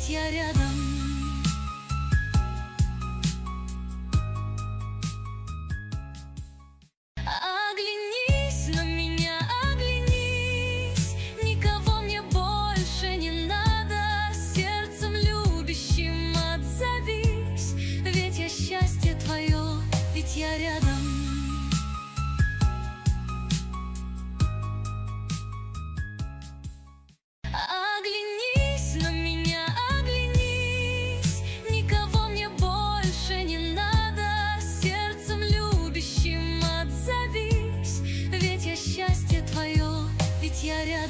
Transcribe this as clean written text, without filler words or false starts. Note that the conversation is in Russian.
ведь я рядом. Оглянись на меня, оглянись, никого мне больше не надо. Сердцем любящим отзовись, ведь я счастье твое, ведь я рядом. Оглянись на меня, оглянись, никого мне больше не надо. Сердцем любящим отзовись, ведь я счастье твое, ведь я рядом.